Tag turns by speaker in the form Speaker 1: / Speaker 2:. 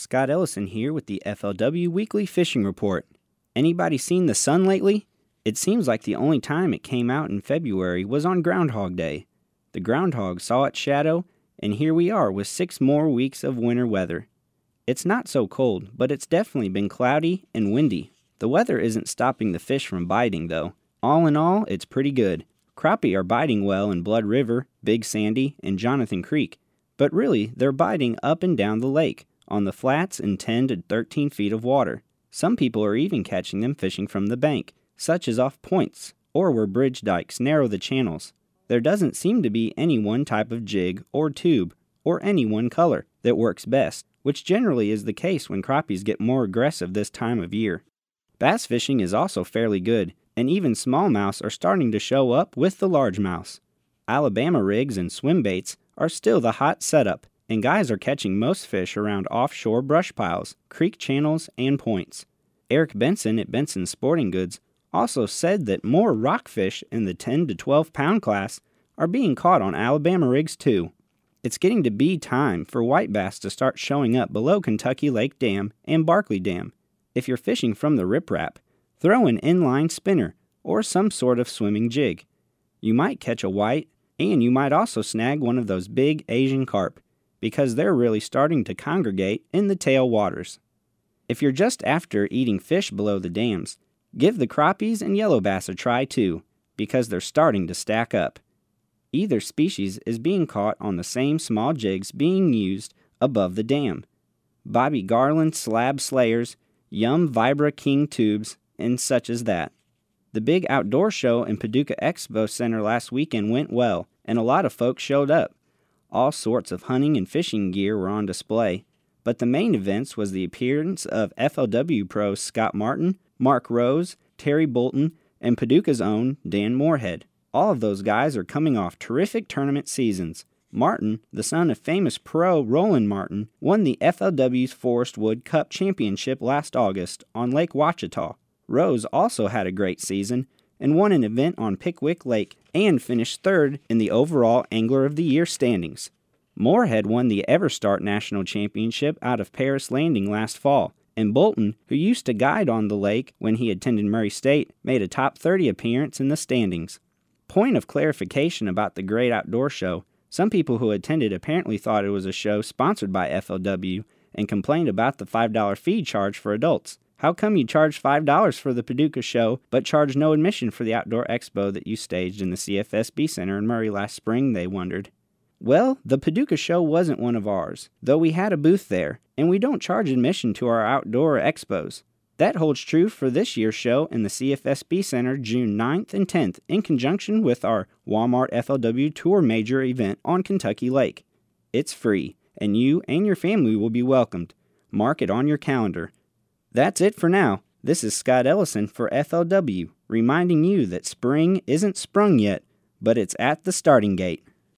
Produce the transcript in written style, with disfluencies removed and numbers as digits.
Speaker 1: Scott Ellison here with the FLW Weekly Fishing Report. Anybody seen the sun lately? It seems like the only time it came out in February was on Groundhog Day. The groundhog saw its shadow, and here we are with 6 more weeks of winter weather. It's not so cold, but it's definitely been cloudy and windy. The weather isn't stopping the fish from biting, though. All in all, it's pretty good. Crappie are biting well in Blood River, Big Sandy, and Jonathan Creek. But really, they're biting up and down the lake, on the flats in 10 to 13 feet of water. Some people are even catching them fishing from the bank, such as off points, or where bridge dikes narrow the channels. There doesn't seem to be any one type of jig or tube, or any one color, that works best, which generally is the case when crappies get more aggressive this time of year. Bass fishing is also fairly good, and even smallmouth are starting to show up with the largemouth. Alabama rigs and swim baits are still the hot setup, and guys are catching most fish around offshore brush piles, creek channels, and points. Eric Benson at Benson Sporting Goods also said that more rockfish in the 10 to 12 pound class are being caught on Alabama rigs too. It's getting to be time for white bass to start showing up below Kentucky Lake Dam and Barkley Dam. If you're fishing from the riprap, throw an inline spinner or some sort of swimming jig. You might catch a white, and you might also snag one of those big Asian carp, because they're really starting to congregate in the tail waters. If you're just after eating fish below the dams, give the crappies and yellow bass a try too, because they're starting to stack up. Either species is being caught on the same small jigs being used above the dam. Bobby Garland slab slayers, Yum Vibra King tubes, and such as that. The big outdoor show in Paducah Expo Center last weekend went well, and a lot of folks showed up. All sorts of hunting and fishing gear were on display, but the main events was the appearance of FLW pros Scott Martin, Mark Rose, Terry Bolton, and Paducah's own Dan Moorhead. All of those guys are coming off terrific tournament seasons. Martin, the son of famous pro Roland Martin, won the FLW's Forest Wood Cup Championship last August on Lake Ouachita. Rose also had a great season and won an event on Pickwick Lake and finished 3rd in the overall Angler of the Year standings. Moorhead won the EverStart National Championship out of Paris Landing last fall, and Bolton, who used to guide on the lake when he attended Murray State, made a top 30 appearance in the standings. Point of clarification about the Great Outdoor Show: some people who attended apparently thought it was a show sponsored by FLW and complained about the $5 fee charge for adults. How come you charge $5 for the Paducah show, but charge no admission for the outdoor expo that you staged in the CFSB Center in Murray last spring, they wondered. Well, the Paducah show wasn't one of ours, though we had a booth there, and we don't charge admission to our outdoor expos. That holds true for this year's show in the CFSB Center June 9th and 10th in conjunction with our Walmart FLW Tour Major event on Kentucky Lake. It's free, and you and your family will be welcomed. Mark it on your calendar. That's it for now. This is Scott Ellison for FLW, reminding you that spring isn't sprung yet, but it's at the starting gate.